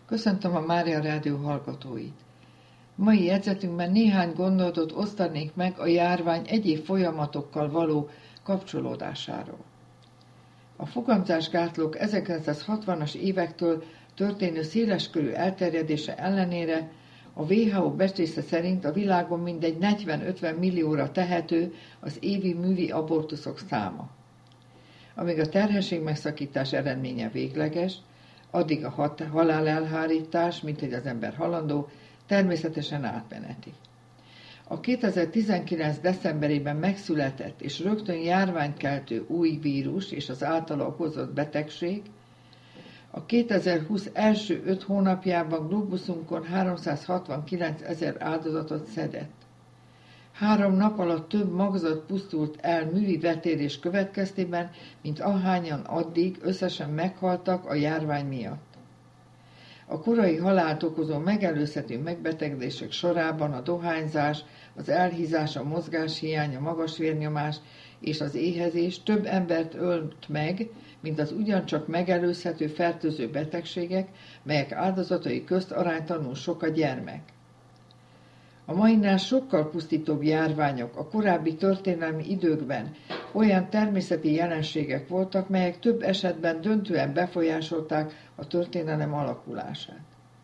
Köszöntöm a Mária Rádió hallgatóit! Mai jegyzetünkben néhány gondolatot osztanék meg a járvány egyéb folyamatokkal való kapcsolódásáról. A fogamzásgátlók 1960-as évektől történő széleskörű elterjedése ellenére a WHO becslése szerint a világon mindegy 40-50 millióra tehető az évi művi abortuszok száma. Amíg a terhesség megszakítás eredménye végleges, addig a halálelhárítás, mint hogy az ember halandó, természetesen átmeneti. A 2019. decemberében megszületett és rögtön járványkeltő új vírus és az általa okozott betegség a 2020 első 5 hónapjában globuszunkon 369 000 áldozatot szedett. 3 nap alatt több magzat pusztult el művi vetérés következtében, mint ahányan addig összesen meghaltak a járvány miatt. A korai halált okozó megelőzhető megbetegedések sorában a dohányzás, az elhízás, a mozgáshiány, a magas vérnyomás és az éhezés több embert ölt meg, mint az ugyancsak megelőzhető fertőző betegségek, melyek áldozatai közt aránytalanul sok a gyermek. A mainál sokkal pusztítóbb járványok a korábbi történelmi időkben olyan természeti jelenségek voltak, melyek több esetben döntően befolyásolták a történelem alakulását.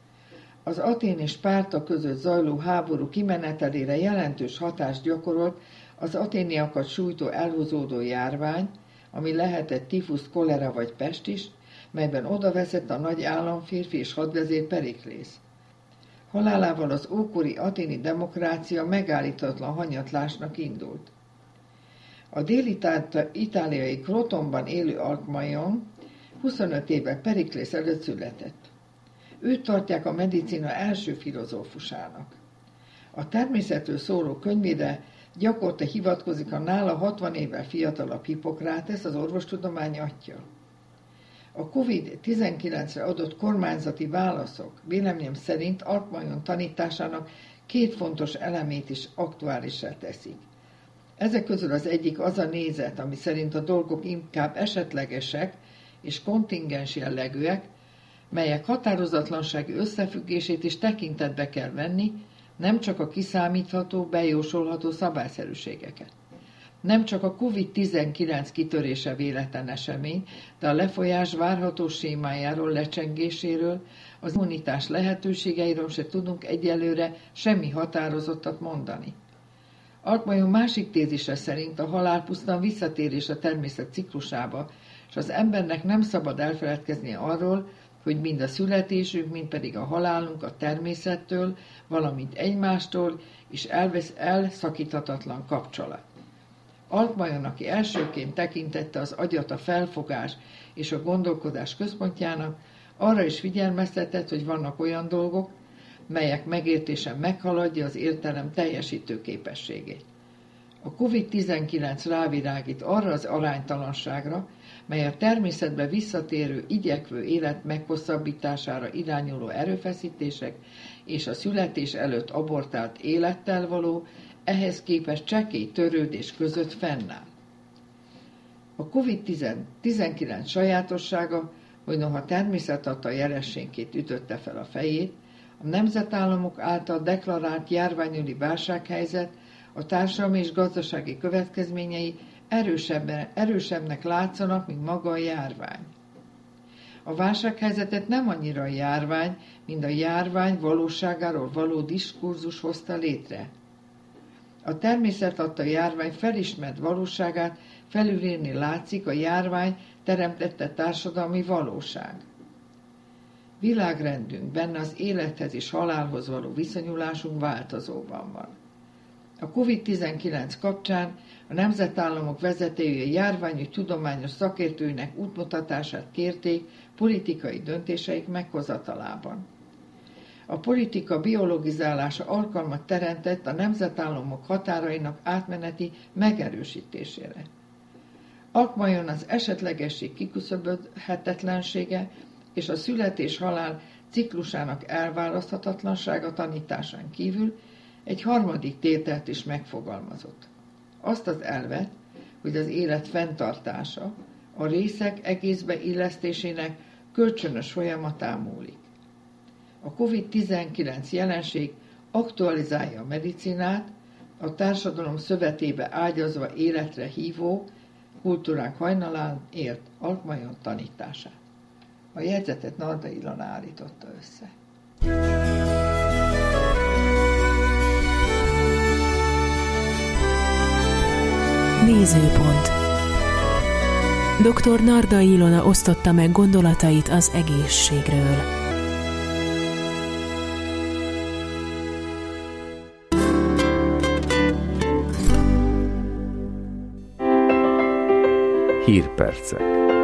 Az Atén és Spárta között zajló háború kimenetelére jelentős hatást gyakorolt az aténiakat sújtó elhúzódó járvány, ami lehetett tifusz, kolera vagy pest is, melyben odavezett a nagy államférfi és hadvezér Periklész. Halálával az ókori aténi demokrácia megállíthatatlan hanyatlásnak indult. A dél-itáliai Crotonban élő Alcmaeon 25 éve Periklész előtt született. Őt tartják a medicina első filozófusának. A természetről szóló könyvére gyakorta hivatkozik a nála 60 évvel fiatalabb Hippokrates, az orvostudomány atya. A COVID-19-re adott kormányzati válaszok véleményem szerint Alcmaeon tanításának 2 fontos elemét is aktuálissá teszik. Ezek közül az egyik az a nézet, ami szerint a dolgok inkább esetlegesek és kontingens jellegűek, melyek határozatlansági összefüggését is tekintetbe kell venni, nem csak a kiszámítható, bejósolható szabályszerűségeket. Nem csak a COVID-19 kitörése véletlen esemény, de a lefolyás várható sémájáról, lecsengéséről, az immunitás lehetőségeiről se tudunk egyelőre semmi határozottat mondani. Alcmaeon másik tézise szerint a halál pusztán visszatérés a természet ciklusába, és az embernek nem szabad elfeledkezni arról, hogy mind a születésünk, mind pedig a halálunk a természettől, valamint egymástól is elszakíthatatlan kapcsolat. Alcmaeon, aki elsőként tekintette az agyat a felfogás és a gondolkodás központjának, arra is figyelmeztetett, hogy vannak olyan dolgok, melyek megértése meghaladja az értelem teljesítő képességét. A COVID-19 rávilágít arra az aránytalanságra, mely a természetbe visszatérő, igyekvő élet meghosszabbítására irányuló erőfeszítések és a születés előtt abortált élettel való, ehhez képest csekély törődés között fennáll. A COVID-19 sajátossága, hogy noha természet adta jelenségként ütötte fel a fejét, a nemzetállamok által deklarált járványügyi válsághelyzet, a társadalmi és gazdasági következményei erősebbnek látszanak, mint maga a járvány. A válsághelyzetet nem annyira a járvány, mint a járvány valóságáról való diskurzus hozta létre. A természet adta járvány felismert valóságát felülírni látszik a járvány teremtette társadalmi valóság. Világrendünk, benne az élethez és halálhoz való viszonyulásunk változóban van. A COVID-19 kapcsán a nemzetállamok vezetői járványügy tudományos szakértőinek útmutatását kérték politikai döntéseik meghozatalában. A politika biologizálása alkalmat teremtett a nemzetállamok határainak átmeneti megerősítésére. Alcmaeon az esetlegesség kiküszöbölhetetlensége és a születés-halál ciklusának elválaszthatatlansága tanításán kívül egy harmadik tételt is megfogalmazott. Azt az elvet, hogy az élet fenntartása a részek egészbe illesztésének kölcsönös folyamatán múlik. A COVID-19 jelenség aktualizálja a medicinát, a társadalom szövetébe ágyazva életre hívó, kultúránk hajnalán ért Alkmajon tanítását. A jegyzetet Narda Ilona állította össze. Nézőpont. Dr. Narda Ilona osztotta meg gondolatait az egészségről. Hírpercek.